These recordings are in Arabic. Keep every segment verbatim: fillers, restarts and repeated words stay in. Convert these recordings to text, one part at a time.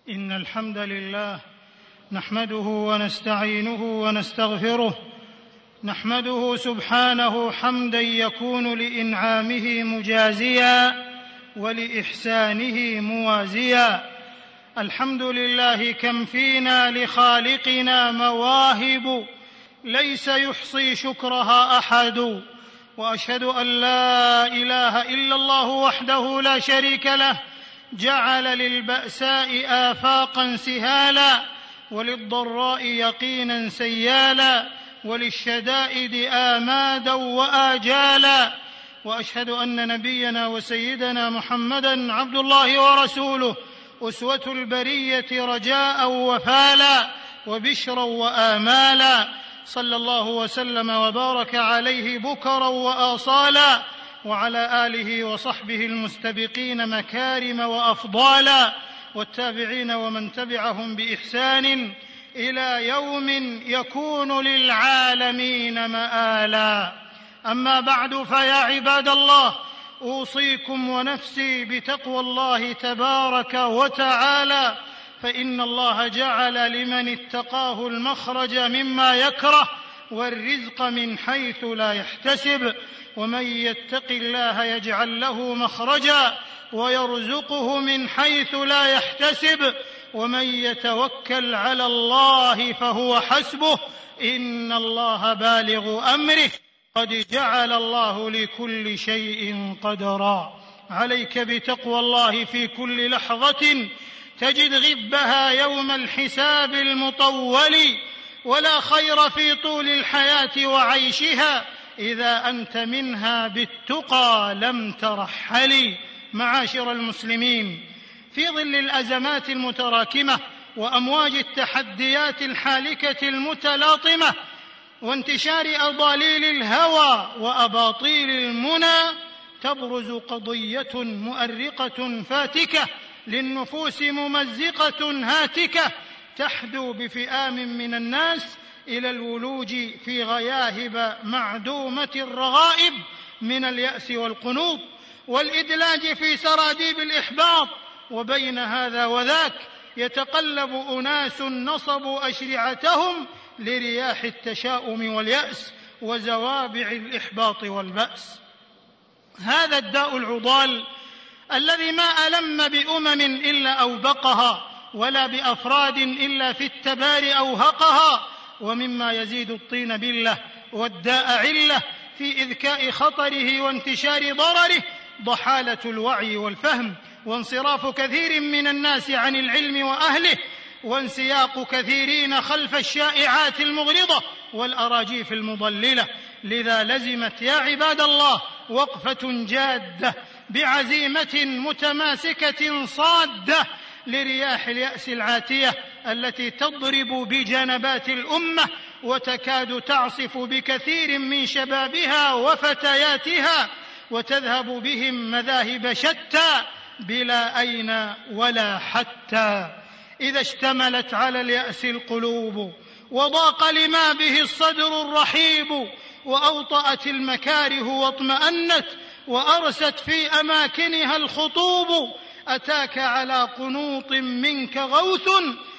إن الحمد لله نحمده ونستعينه ونستغفره. نحمده سبحانه حمدا يكون لإنعامه مجازيا ولإحسانه موازيا. الحمد لله كم فينا لخالقنا مواهب ليس يحصي شكرها أحد، وأشهد أن لا إله إلا الله وحده لا شريك له، جعل للبأساء آفاقا سهالا وللضراء يقينا سيالا وللشدائد آمادا وآجالا. وأشهد أن نبينا وسيدنا محمدا عبد الله ورسوله، أسوة البرية رجاء وفالا وبشرا وآمالا، صلى الله وسلم وبارك عليه بكرا وآصالا، وعلى آله وصحبه المستبقين مكارم وأفضالا، والتابعين ومن تبعهم بإحسان إلى يوم يكون للعالمين مآلا. أما بعد، فيا عباد الله، أوصيكم ونفسي بتقوى الله تبارك وتعالى، فإن الله جعل لمن اتقاه المخرج مما يكره والرزق من حيث لا يحتسب، ومن يتق الله يجعل له مخرجا ويرزقه من حيث لا يحتسب، ومن يتوكل على الله فهو حسبه، إن الله بالغ أمره، قد جعل الله لكل شيء قدرا. عليك بتقوى الله في كل لحظة تجد غبها يوم الحساب المطول، ولا خير في طول الحياة وعيشها إذا أنت منها بالتقى لم ترحل. معاشر المسلمين، في ظل الأزمات المتراكمة وأمواج التحديات الحالكة المتلاطمة وانتشار أضاليل الهوى وأباطيل المنى، تبرز قضية مؤرقة فاتكة للنفوس ممزقة هاتكة، تحدو بفئام من الناس إلى الولوج في غياهب معدومة الرغائب من اليأس والقنوط والإدلاج في سراديب الإحباط. وبين هذا وذاك يتقلب أناس نصبوا أشرعتهم لرياح التشاؤم واليأس وزوابع الإحباط والبأس. هذا الداء العضال الذي ما ألم بأمم إلا أوبقها، ولا بأفراد إلا في التبار أوهقها، ومما يزيد الطين بلة والداء علة في إذكاء خطره وانتشار ضرره ضحالة الوعي والفهم، وانصراف كثير من الناس عن العلم وأهله، وانسياق كثيرين خلف الشائعات المغرضة والأراجيف المضللة. لذا لزمت يا عباد الله وقفة جادة بعزيمة متماسكة صادة لرياح اليأس العاتية التي تضرب بجنبات الأمة وتكاد تعصف بكثير من شبابها وفتياتها، وتذهب بهم مذاهب شتى بلا أين ولا حتى. إذا اشتملت على اليأس القلوب وضاق لما به الصدر الرحيب، وأوطأت المكاره واطمأنت وأرست في أماكنها الخطوب، أتاك على قنوط منك غوث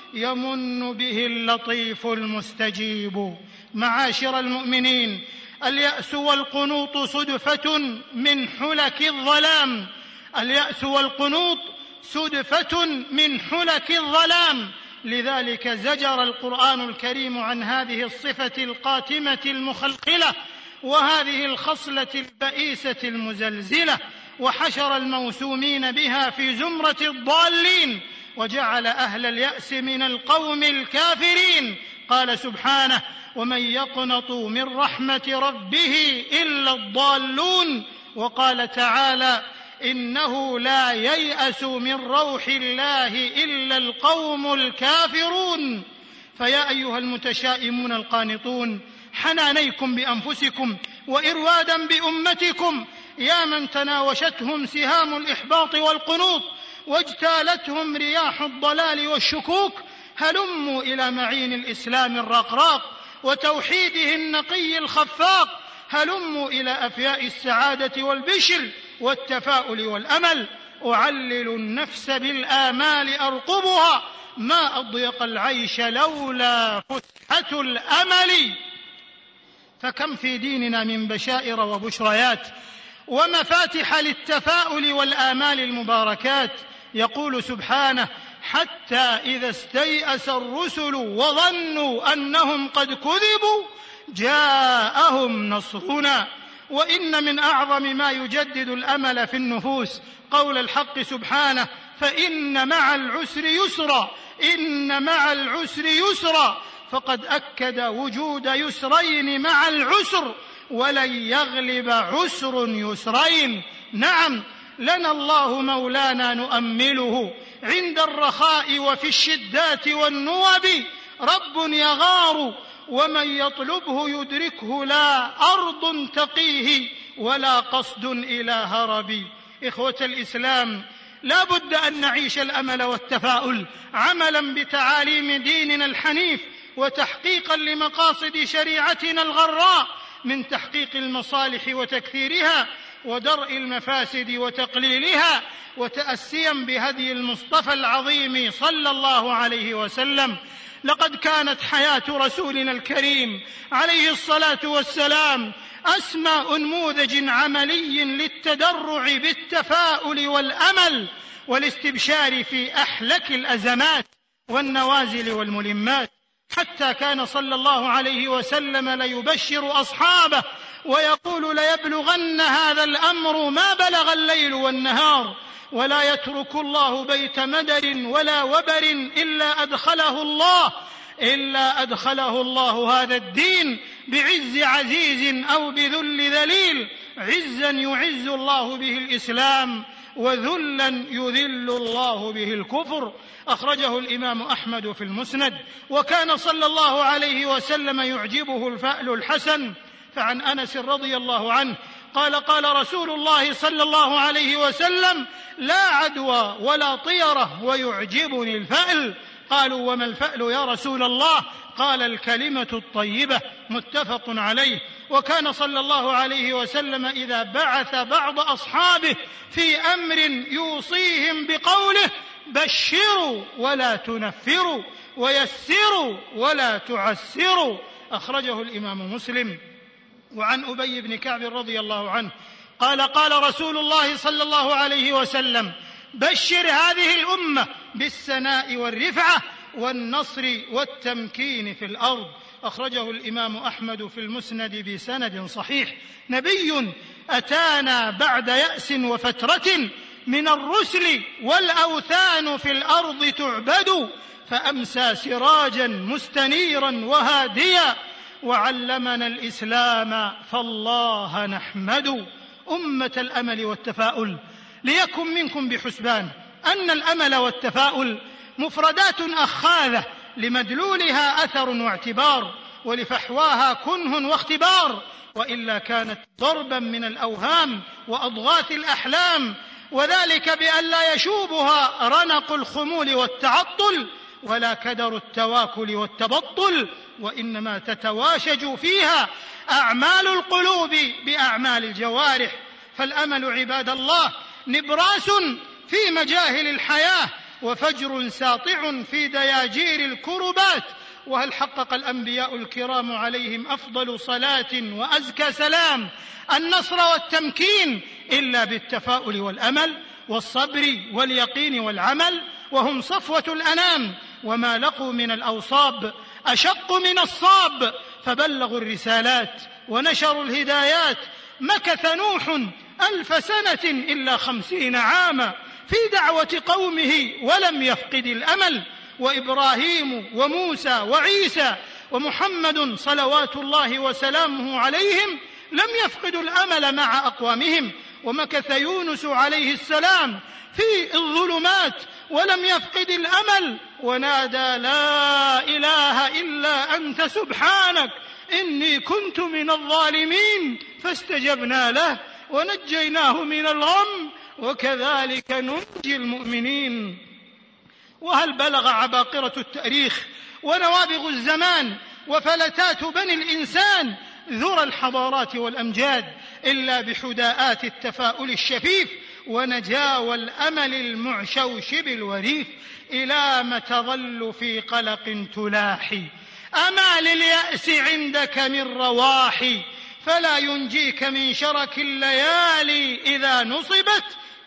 يمن به اللطيف المستجيب. معاشر المؤمنين، اليأس والقنوط صدفة من حلك الظلام، اليأس والقنوط صدفة من حلك الظلام. لذلك زجر القرآن الكريم عن هذه الصفة القاتمة المخلخلة وهذه الخصلة البئيسة المزلزلة، وحشر الموسومين بها في زمرة الضالين، وجعل أهل اليأس من القوم الكافرين. قال سبحانه: ومن يقنط من رحمة ربه إلا الضالون. وقال تعالى: إنه لا ييأس من روح الله إلا القوم الكافرون. فيا أيها المتشائمون القانطون، حنانيكم بأنفسكم وإروادا بأمتكم، يا من تناوشتهم سهام الإحباط والقنوط واجتالتهم رياح الضلال والشكوك، هلموا إلى معين الإسلام الرقراق وتوحيده النقي الخفاق، هلموا إلى أفياء السعادة والبشر والتفاؤل والأمل. أعلل النفس بالآمال أرقبها، ما أضيق العيش لولا فسحة الأمل. فكم في ديننا من بشائر وبشريات ومفاتح للتفاؤل والآمال المباركات. يقول سبحانه: حتى إذا استيأس الرسل وظنوا أنهم قد كذبوا جاءهم نصرنا. وإن من أعظم ما يجدد الأمل في النفوس قول الحق سبحانه: فإن مع العسر يسرا، إن مع العسر يسرا. فقد أكد وجود يسرين مع العسر، ولن يغلب عسر يسرين. نعم، لنا الله مولانا نؤمله عند الرخاء وفي الشدات والنوب، رب يغار ومن يطلبه يدركه، لا أرض تقيه ولا قصد إلى هرب. إخوة الإسلام، لا بد أن نعيش الأمل والتفاؤل عملا بتعاليم ديننا الحنيف، وتحقيقا لمقاصد شريعتنا الغراء من تحقيق المصالح وتكثيرها، ودرء المفاسد وتقليلها، وتأسيا بهدي المصطفى العظيم صلى الله عليه وسلم. لقد كانت حياة رسولنا الكريم عليه الصلاة والسلام أسمى أنموذج عملي للتدرع بالتفاؤل والأمل والاستبشار في أحلك الأزمات والنوازل والملمات، حتى كان صلى الله عليه وسلم ليبشر أصحابه ويقول: ليبلغن هذا الأمر ما بلغ الليل والنهار، ولا يترك الله بيت مدر ولا وبر إلا أدخله الله إلا أدخله الله هذا الدين بعز عزيز أو بذل ذليل، عزا يعز الله به الإسلام، وذلا يذل الله به الكفر. أخرجه الإمام أحمد في المسند. وكان صلى الله عليه وسلم يعجبه الفأل الحسن، فعن أنس رضي الله عنه قال: قال رسول الله صلى الله عليه وسلم: لا عدوى ولا طيرة ويعجبني الفأل. قالوا: وما الفأل يا رسول الله؟ قال: الكلمة الطيبة. متفق عليه. وكان صلى الله عليه وسلم إذا بعث بعض أصحابه في أمر يوصيهم بقوله: بشروا ولا تنفروا، ويسروا ولا تعسروا. أخرجه الإمام مسلم. وعن أبي بن كعب رضي الله عنه قال: قال رسول الله صلى الله عليه وسلم: بشر هذه الأمة بالسناء والرفعة والنصر والتمكين في الأرض. أخرجه الإمام أحمد في المسند بسند صحيح. نبي أتانا بعد يأس وفترة من الرسل والأوثان في الأرض تعبد، فأمسى سراجا مستنيرا وهاديا، وعلمنا الإسلام فالله نحمد. أمة الأمل والتفاؤل، ليكن منكم بحسبان أن الأمل والتفاؤل مفردات أخاذة لمدلولها أثر واعتبار، ولفحواها كنه واختبار، وإلا كانت ضربا من الأوهام وأضغاث الأحلام، وذلك بأن لا يشوبها رنق الخمول والتعطل ولا كدر التواكل والتبطل، وإنما تتواشج فيها أعمال القلوب بأعمال الجوارح. فالأمل عباد الله نبراس في مجاهل الحياة، وفجر ساطع في دياجير الكربات. وهل حقق الأنبياء الكرام عليهم أفضل صلاة وأزكى سلام النصر والتمكين إلا بالتفاؤل والأمل والصبر واليقين والعمل؟ وهم صفوة الأنام، وما لقوا من الأوصاب أشق من الصاب، فبلغوا الرسالات ونشروا الهدايات. مكث نوح ألف سنة إلا خمسين عاما في دعوة قومه ولم يفقد الأمل. وإبراهيم وموسى وعيسى ومحمد صلوات الله وسلامه عليهم لم يفقدوا الأمل مع أقوامهم. ومكث يونس عليه السلام في الظلمات ولم يفقد الأمل، ونادى: لا إله إلا أنت سبحانك إني كنت من الظالمين، فاستجبنا له ونجيناه من الغم وكذلك ننجي المؤمنين. وهل بلغ عباقرة التاريخ ونوابغ الزمان وفلتات بني الإنسان ذرى الحضارات والأمجاد إلا بحداءات التفاؤل الشفيف ونجاوى الأمل المعشوشب الوريث. إلى ما تظل في قلق تلاحي، أما لليأس عندك من رواحي، فلا ينجيك من شرك الليالي إذا نصبت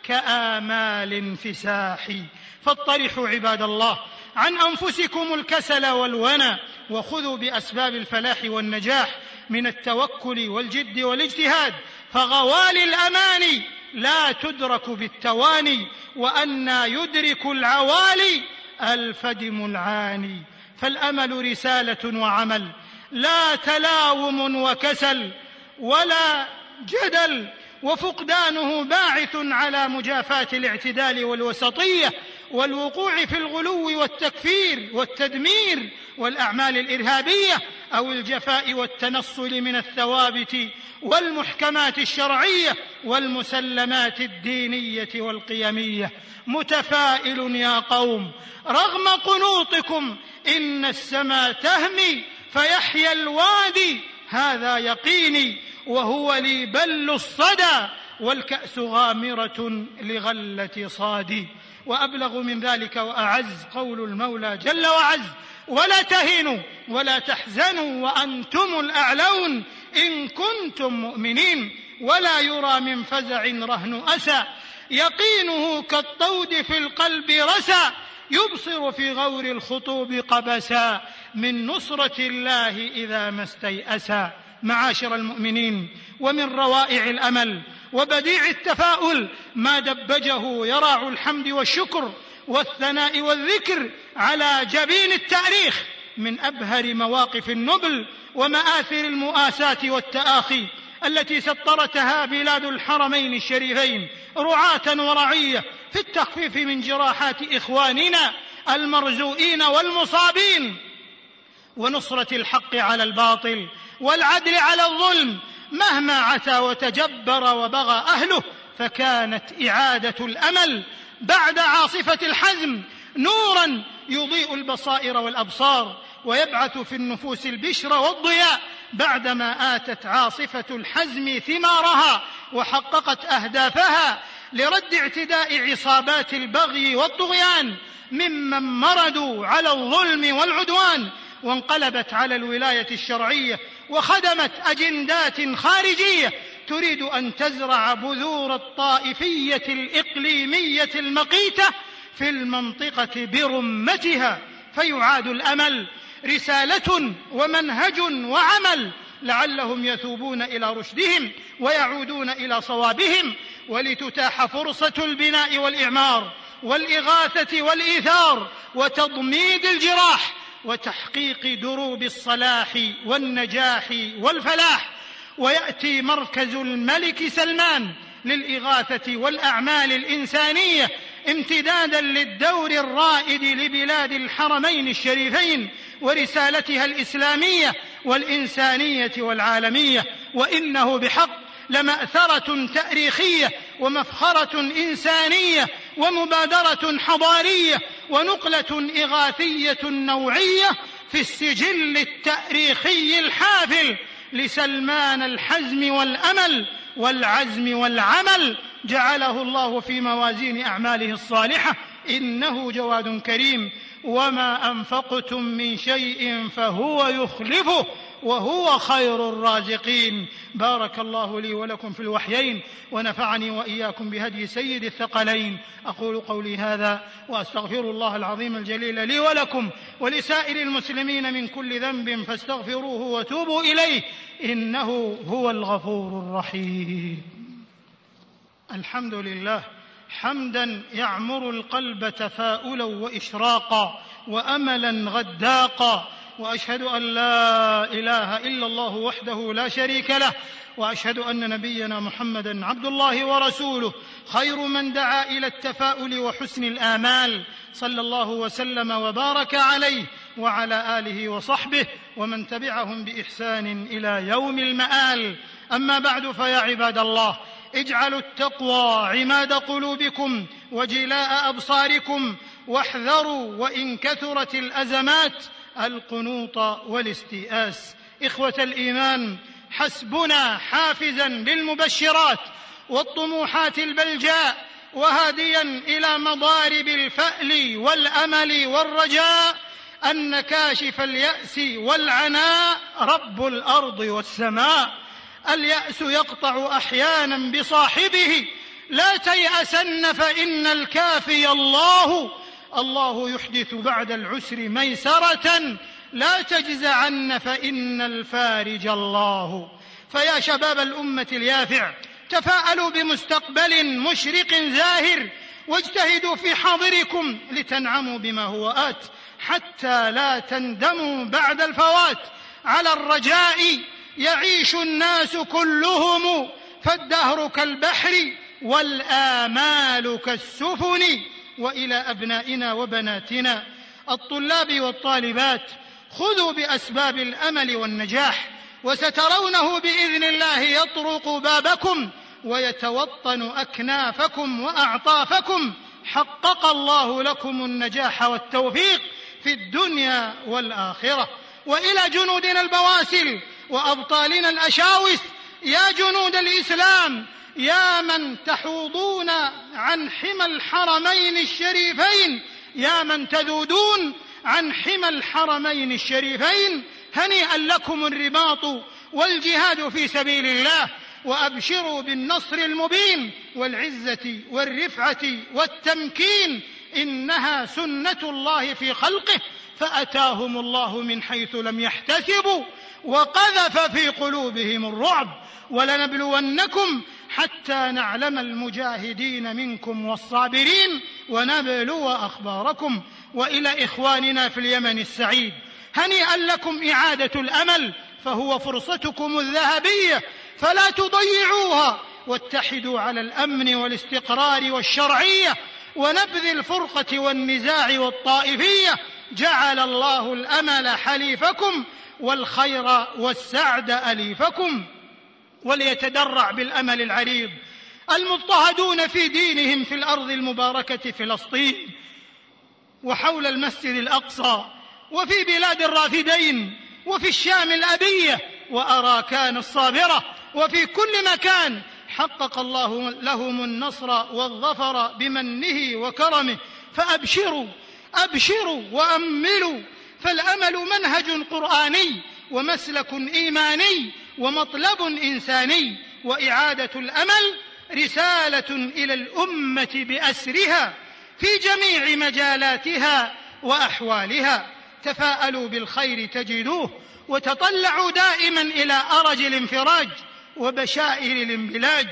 كآمال انفساح. فاطرحوا عباد الله عن أنفسكم الكسل والونى، وخذوا بأسباب الفلاح والنجاح من التوكل والجد والاجتهاد، فغوالي الأماني لا تدرك بالتواني، وأنى يدرك العوالي الفدم العاني. فالأمل رسالة وعمل، لا تلاوم وكسل ولا جدل، وفقدانه باعث على مجافاة الاعتدال والوسطية، والوقوع في الغلو والتكفير والتدمير والأعمال الإرهابية، أو الجفاء والتنصل من الثوابت والمحكمات الشرعية والمسلمات الدينية والقيمية. متفائل يا قوم رغم قنوطكم، إن السما تهمي فيحيى الوادي، هذا يقيني وهو لي بل الصدى، والكأس غامرة لغلة صادي. وأبلغ من ذلك وأعز قول المولى جل وعز: ولا تهنوا ولا تحزنوا وأنتم الأعلون إن كنتم مؤمنين، ولا يرى من فزع رهن أسى، يقينه كالطود في القلب رسى، يبصر في غور الخطوب قبسا، من نصرة الله إذا ما استيأسا. معاشر المؤمنين، ومن روائع الأمل وبديع التفاؤل ما دبجه يراع الحمد والشكر والثناء والذكر على جبين التاريخ من أبهر مواقف النبل ومآثر المؤاساة والتآخي التي سطرتها بلاد الحرمين الشريفين رعاة ورعية في التخفيف من جراحات إخواننا المرزوئين والمصابين، ونصرة الحق على الباطل والعدل على الظلم مهما عتى وتجبر وبغى أهله. فكانت إعادة الأمل بعد عاصفة الحزم نوراً يضيء البصائر والأبصار، ويبعث في النفوس البشر والضياء بعدما آتت عاصفة الحزم ثمارها وحققت أهدافها لرد اعتداء عصابات البغي والطغيان ممن مردوا على الظلم والعدوان، وانقلبت على الولاية الشرعية وخدمت أجندات خارجية تريد أن تزرع بذور الطائفية الإقليمية المقيتة في المنطقة برمتها. فيعاد الأمل رسالة ومنهج وعمل لعلهم يثوبون إلى رشدهم ويعودون إلى صوابهم، ولتتاح فرصة البناء والإعمار والإغاثة والإيثار وتضميد الجراح وتحقيق دروب الصلاح والنجاح والفلاح. ويأتي مركز الملك سلمان للإغاثة والأعمال الإنسانية امتدادا للدور الرائد لبلاد الحرمين الشريفين ورسالتها الإسلامية والإنسانية والعالمية، وإنه بحق لمأثرة تاريخية ومفخرة إنسانية ومبادرة حضارية ونقلة إغاثية نوعية في السجل التاريخي الحافل لسلمان الحزم والأمل والعزم والعمل، جعله الله في موازين أعماله الصالحة، إنه جواد كريم. وما أنفقتم من شيء فهو يخلفه وهو خير الرازقين. بارك الله لي ولكم في الوحيين، ونفعني وإياكم بهدي سيد الثقلين. أقول قولي هذا وأستغفر الله العظيم الجليل لي ولكم ولسائر المسلمين من كل ذنب، فاستغفروه وتوبوا إليه إنه هو الغفور الرحيم. الحمد لله حمدا يعمر القلب تفاؤلا وإشراقا وأملا غداقا، وأشهد أن لا إله إلا الله وحده لا شريك له، وأشهد أن نبينا محمدا عبد الله ورسوله خير من دعا إلى التفاؤل وحسن الآمال، صلى الله وسلم وبارك عليه وعلى آله وصحبه ومن تبعهم بإحسان إلى يوم المآل. أما بعد، فيا عباد الله، اجعلوا التقوى عماد قلوبكم وجلاء أبصاركم، واحذروا وإن كثرت الأزمات القنوط والاستيئاس. إخوة الإيمان، حسبنا حافزا للمبشرات والطموحات البلجاء وهاديا إلى مضارب الفأل والأمل والرجاء أن كاشف اليأس والعناء رب الأرض والسماء. اليأس يقطع أحيانا بصاحبه، لا تيأسن فإن الكافي الله. الله يحدث بعد العسر ميسرة، لا تجزعن فإن الفارج الله. فيا شباب الأمة اليافع، تفاءلوا بمستقبل مشرق زاهر، واجتهدوا في حاضركم لتنعموا بما هو آت، حتى لا تندموا بعد الفوات. على الرجاء يعيش الناس كلهم، فالدهر كالبحر والآمال كالسفن. وإلى أبنائنا وبناتنا الطلاب والطالبات، خذوا بأسباب الأمل والنجاح، وسترونه بإذن الله يطرق بابكم ويتوطن أكنافكم وأعطافكم. حقق الله لكم النجاح والتوفيق في الدنيا والآخرة. وإلى جنودنا البواسل وأبطالنا الأشاوس، يا جنود الإسلام، يا من تحوضون عن حمى الحرمين الشريفين، يا من تذودون عن حمى الحرمين الشريفين، هنيئا لكم الرباط والجهاد في سبيل الله، وأبشروا بالنصر المبين والعزة والرفعة والتمكين. إنها سنة الله في خلقه، فأتاهم الله من حيث لم يحتسبوا وقذف في قلوبهم الرعب. ولنبلونكم حتى نعلم المجاهدين منكم والصابرين ونبلو أخباركم. وإلى إخواننا في اليمن السعيد، هنيئا لكم إعادة الأمل، فهو فرصتكم الذهبية، فلا تضيعوها. واتحدوا على الأمن والاستقرار والشرعية، ونبذ الفرقة والنزاع والطائفية. جعل الله الأمل حليفكم والخير والسعد أليفكم. وليتدرع بالأمل العريض المضطهدون في دينهم في الأرض المباركة فلسطين، وحول المسجد الأقصى، وفي بلاد الرافدين، وفي الشام الأبية وأراكان الصابرة، وفي كل مكان. حقق الله لهم النصر والظفر بمنه وكرمه. فأبشروا أبشروا وأملوا، فالأمل منهج قرآني ومسلك إيماني ومطلب إنساني. وإعادة الأمل رسالة إلى الأمة بأسرها في جميع مجالاتها وأحوالها. تفاءلوا بالخير تجدوه، وتطلعوا دائما إلى أرج الانفراج وبشائر الانبلاج.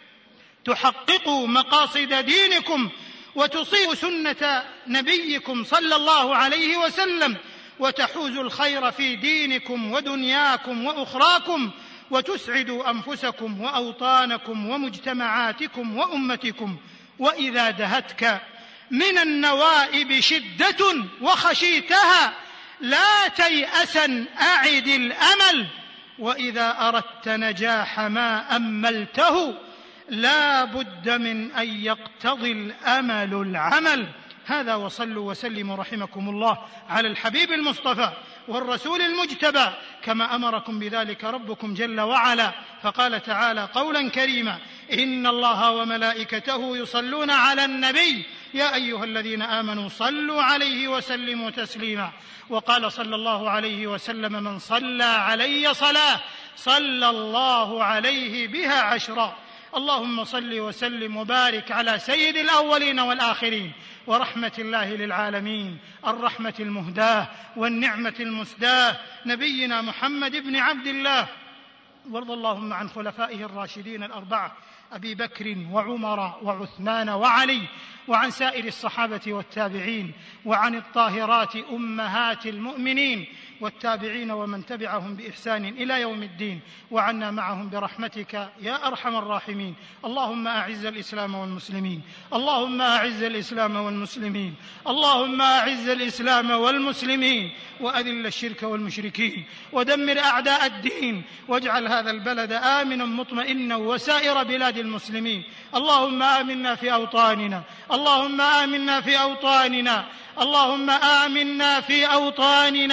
تحققوا مقاصد دينكم، وتصيبوا سنة نبيكم صلى الله عليه وسلم، وتحوزوا الخير في دينكم ودنياكم وأخراكم، وتسعدوا أنفسكم وأوطانكم ومجتمعاتكم وأمتكم. وإذا دهتك من النوائب شدة وخشيتها، لا تيأسا أعد الأمل. وإذا أردت نجاح ما أملته، لا بد من أن يقتضي الأمل العمل. هذا، وصلوا وسلموا رحمكم الله على الحبيب المصطفى والرسول المجتبى، كما أمركم بذلك ربكم جل وعلا. فقال تعالى قولا كريما: إن الله وملائكته يصلون على النبي يا أيها الذين آمنوا صلوا عليه وسلموا تسليما. وقال صلى الله عليه وسلم: من صلى علي صلاة صلى الله عليه بها عشرا. اللهم صل وسلم وبارك على سيد الأولين والآخرين، ورحمة الله للعالمين، الرحمة المهداة والنعمة المسداة، نبينا محمد بن عبد الله. وارض اللهم عن خلفائه الراشدين الأربعة أبي بكر وعمر وعثمان وعلي، وعن سائر الصحابة والتابعين، وعن الطاهرات أمهات المؤمنين والتابعين ومن تبعهم بإحسان إلى يوم الدين، وعنا معهم برحمتك يا أرحم الراحمين. اللهم أعز الإسلام والمسلمين، اللهم أعز الإسلام والمسلمين، اللهم أعز الإسلام والمسلمين، وأذل الشرك والمشركين، ودمر أعداء الدين، واجعل هذا البلد آمنا مطمئنا وسائر بلاد المسلمين. اللهم آمنا في أوطاننا، اللهم آمنا في أوطاننا، اللهم آمنا في أوطاننا،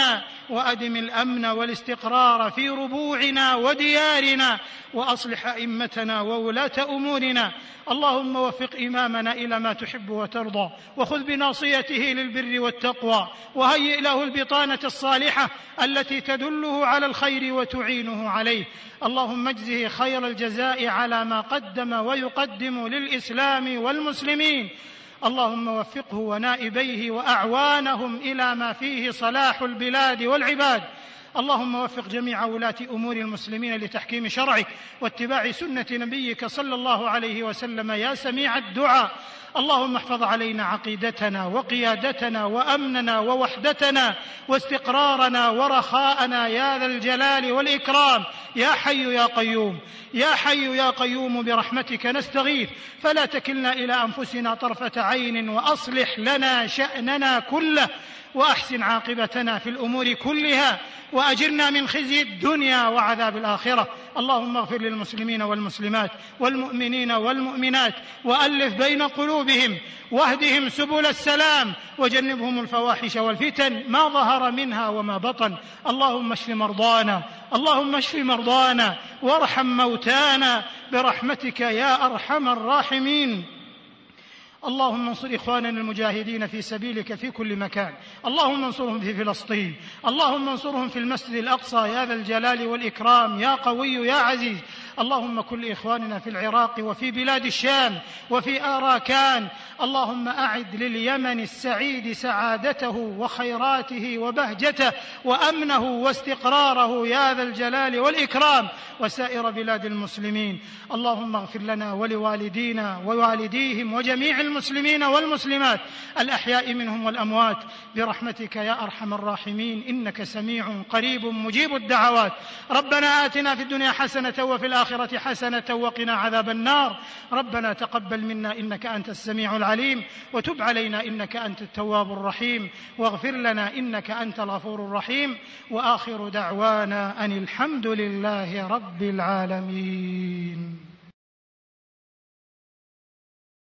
وأدم الأمن والاستقرار في ربوعنا وديارنا، وأصلح أئمتنا وولاة أمورنا. اللهم وفق إمامنا إلى ما تحب وترضى، وخذ بناصيته للبر والتقوى، وهيئ له البطانة الصالحة التي تدله على الخير وتعينه عليه. اللهم اجزه خير الجزاء على ما قدم ويقدم للإسلام والمسلمين. اللهم وفقه ونائبيه وأعوانهم إلى ما فيه صلاح البلاد والعباد. اللهم وفق جميع ولاة أمور المسلمين لتحكيم شرعك واتباع سنة نبيك صلى الله عليه وسلم يا سميع الدعاء. اللهم احفظ علينا عقيدتنا وقيادتنا وأمننا ووحدتنا واستقرارنا ورخاءنا يا ذا الجلال والإكرام. يا حي يا قيوم، يا حي يا قيوم، برحمتك نستغيث، فلا تكلنا إلى أنفسنا طرفة عين، وأصلح لنا شأننا كله، وأحسن عاقبتنا في الأمور كلها، وأجرنا من خزي الدنيا وعذاب الآخرة. اللهم اغفر للمسلمين والمسلمات والمؤمنين والمؤمنات، وألف بين قلوبهم، واهدهم سبل السلام، وجنبهم الفواحش والفتن ما ظهر منها وما بطن. اللهم اشف مرضانا، اللهم اشف مرضانا وارحم موتانا برحمتك يا أرحم الراحمين. اللهم انصر إخواننا المجاهدين في سبيلك في كل مكان. اللهم انصرهم في فلسطين، اللهم انصرهم في المسجد الأقصى يا ذا الجلال والإكرام يا قوي يا عزيز. اللهم كن لإخواننا في العراق وفي بلاد الشام وفي آراكان. اللهم أعد لليمن السعيد سعادته وخيراته وبهجته وأمنه واستقراره يا ذا الجلال والإكرام، وسائر بلاد المسلمين. اللهم اغفر لنا ولوالدينا ووالديهم وجميع المسلمين والمسلمات الأحياء منهم والأموات برحمتك يا أرحم الراحمين، إنك سميع قريب مجيب الدعوات. ربنا آتنا في الدنيا حسنة وفي الآخرة حسنة وقنا عذاب النار. ربنا تقبل منا إنك أنت السميع العليم، وتب علينا إنك أنت التواب الرحيم، واغفر لنا إنك أنت الغفور الرحيم. وآخر دعوانا أن الحمد لله رب العالمين.